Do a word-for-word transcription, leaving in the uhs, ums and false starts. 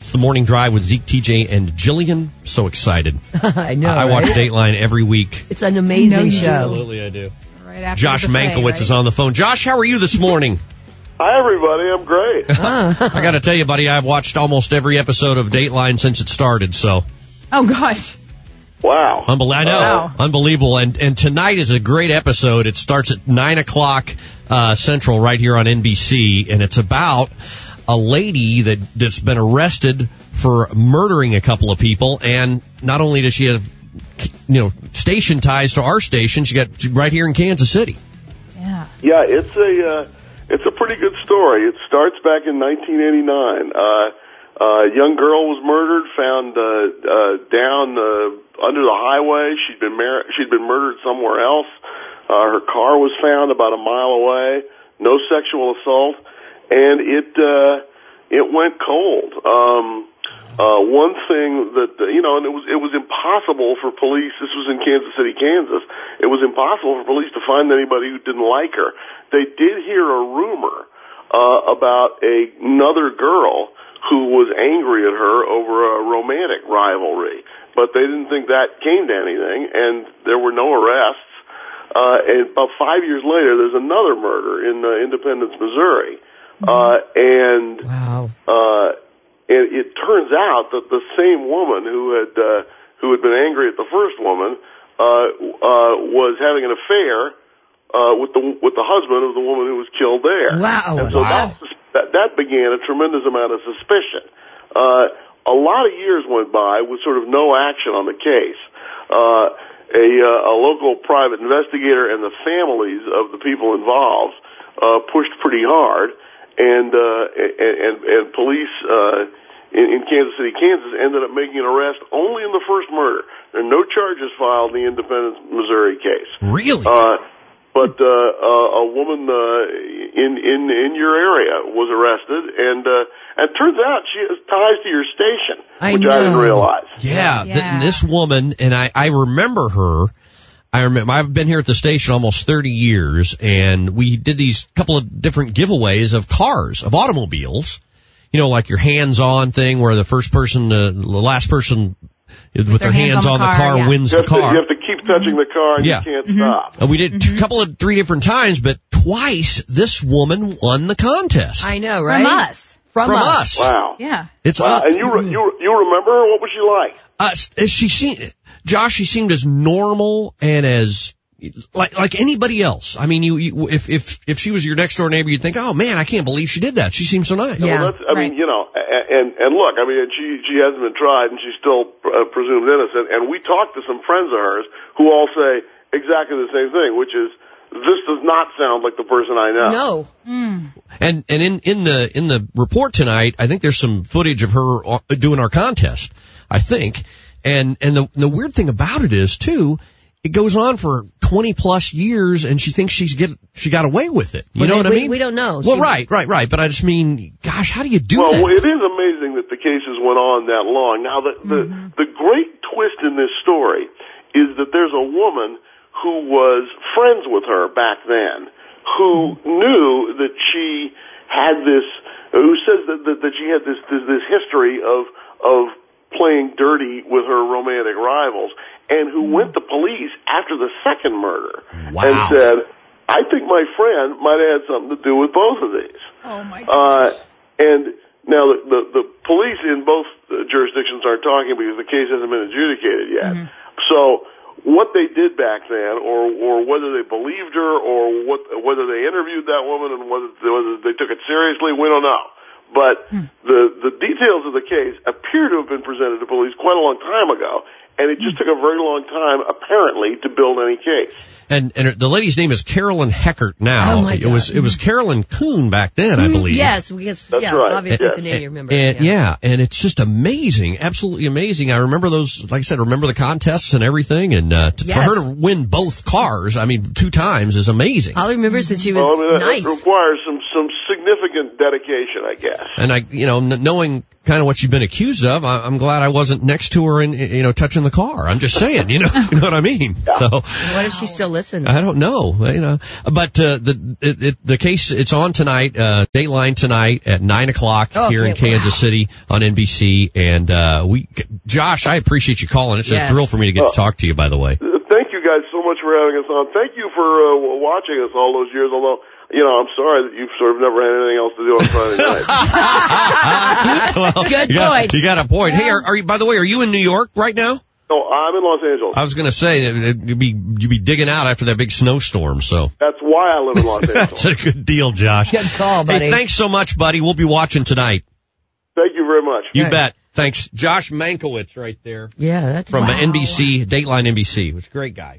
It's the Morning Drive with Zeke, T J, and Jillian. So excited. I know, I right? watch Dateline every week. It's an amazing No, show. Absolutely, I do. Right after Josh the buffet, Mankiewicz right? is on the phone. Josh, how are you this morning? Hi, everybody. I'm great. I got to tell you, buddy, I've watched almost every episode of Dateline since it started, so... Oh, gosh. Wow. Unbel- I know. Wow. Unbelievable. And and tonight is a great episode. It starts at nine o'clock uh, Central right here on N B C, and it's about a lady that, that's been arrested for murdering a couple of people, and not only does she have, you know, station ties to our station, she got right here in Kansas City. Yeah. Yeah, it's a uh, it's a pretty good story. It starts back in nineteen eighty-nine. Uh, a young girl was murdered, found uh, uh, down uh, under the highway. She'd been mar- she'd been murdered somewhere else. Uh, her car was found about a mile away. No sexual assault, and it uh, it went cold. Um, uh, one thing that uh, you know, and it was it was impossible for police. This was in Kansas City, Kansas. It was impossible for police to find anybody who didn't like her. They did hear a rumor uh, about a, another girl who was angry at her over a romantic rivalry, but they didn't think that came to anything, and there were no arrests. Uh, and about five years later, there's another murder in uh, Independence, Missouri, uh, and Wow. uh, and it turns out that the same woman who had uh, who had been angry at the first woman uh, uh, was having an affair uh, with the with the husband of the woman who was killed there. Wow. And so Wow. that's That, that began a tremendous amount of suspicion. Uh, a lot of years went by with sort of no action on the case. Uh, a, uh, a local private investigator and the families of the people involved uh, pushed pretty hard, and uh, and, and, and police uh, in, in Kansas City, Kansas, ended up making an arrest only in the first murder. There are no charges filed in the Independence, Missouri case. Really? Uh, But uh, uh, a woman uh, in in in your area was arrested, and uh, and it turns out she has ties to your station, I which I didn't know. realize. Yeah, Yeah. Th- this woman, and I, I remember her. I remember, I've been here at the station almost thirty years, and we did these couple of different giveaways of cars, of automobiles. You know, like your hands-on thing where the first person, uh, the last person with, with their hands, hands on the car, car yeah. wins You the have, to, car. you have to keep touching the car, and Yeah. you can't Mm-hmm. stop. And we did a Mm-hmm. couple of three different times, but twice this woman won the contest. I know, right? From us. From, From us. us. Wow. Yeah. It's Wow. up. And you re- you you remember her? What was she like? Uh, as she seemed, Josh, she seemed as normal and as like like anybody else. I mean, you, you if if if she was your next door neighbor, you'd think, oh man, I can't believe she did that. She seems so nice. Yeah. Well, that's, I mean, Right. you know, a- and and look, I mean, she she hasn't been tried, and she's still uh, presumed innocent. And we talked to some friends of hers who all say exactly the same thing, which is, this does not sound like the person I know. No. And and in in the in the report tonight, I think there's some footage of her uh, doing our contest. I think, and and the the weird thing about it is too, it goes on for twenty plus years, and she thinks she's get she got away with it. You Well, know they- what I we- mean? we don't know. Well, She- right, right, right. But I just mean, gosh, how do you do Well, that? it is amazing that the cases went on that long. Now, the, the, Mm-hmm. the great twist in this story is that there's a woman who was friends with her back then, who knew that she had this, who says that, that, that she had this, this, this history of, of playing dirty with her romantic rivals, and who went to police after the second murder Wow. and said, I think my friend might have had something to do with both of these. Oh, my Uh, gosh. and now the, the, the police in both uh, jurisdictions aren't talking because the case hasn't been adjudicated yet. So what they did back then, or or whether they believed her, or what whether they interviewed that woman and whether, whether they took it seriously, we don't know. But the the details of the case appear to have been presented to police quite a long time ago, and it just took a very long time, apparently, to build any case. And and the lady's name is Carolyn Heckert now. Oh, my it was God. it was Carolyn Kuhn back then, I believe. Yes, we get, That's yeah, right. obviously Yeah. it's a name you remember. And, yeah, and it's just amazing, absolutely amazing. I remember those, like I said, remember the contests and everything, and uh, to, Yes. for her to win both cars, I mean, two times is amazing. All I remember is that she was Well, I mean, that, nice. that requires some some significant significant dedication, I guess. And I, you know, n- knowing kind of what you've been accused of, I- I'm glad I wasn't next to her and, you know, touching the car. I'm just saying, you know, you know what I mean? Yeah. So. What if she still listens? I don't know, you know, but, uh, the, it, it, the case, it's on tonight, uh, Dateline tonight at nine o'clock Oh, here in okay, Kansas wow. City on N B C. And, uh, we, Josh, I appreciate you calling. It's Yes. a thrill for me to get Oh. to talk to you, by the way. Thank you guys so much for having us on. Thank you for uh, watching us all those years, although, you know, I'm sorry that you've sort of never had anything else to do on Friday night. Well, Good you got, point. you got a point. Hey, are, are you, by the way, are you in New York right now? No, I'm in Los Angeles. I was going to say, uh, you'd be, you'd be digging out after that big snowstorm, so. That's why I live in Los Angeles. That's a good deal, Josh. Good call, buddy. Hey, thanks so much, buddy. We'll be watching tonight. Thank you very much. You Good. bet. Thanks. Josh Mankiewicz right there Yeah, that's from wow. N B C, Dateline N B C. It was a great guy.